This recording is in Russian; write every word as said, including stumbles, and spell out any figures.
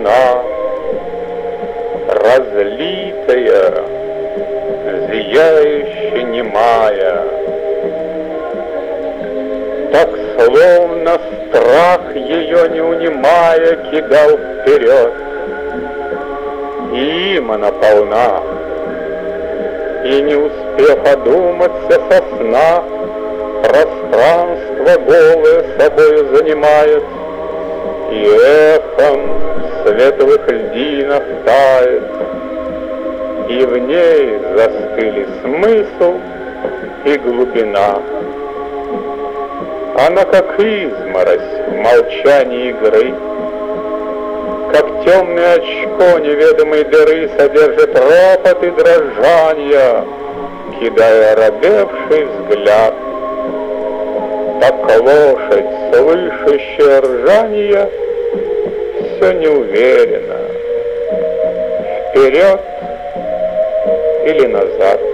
глубина, разлитая, зияюще немая. Так словно страх ее не унимая кидал вперед. И им она полна, и не успев одуматься со сна, пространство голое собою занимает, и эхом в световых льдинах тает, и в ней застыли смысл и глубина. Она как изморозь в молчании игры, как темное очко неведомой дыры содержит ропот и дрожанья, кидая оробевший взгляд. Так лошадь, слышащая ржанье, все неуверенно, вперед или назад.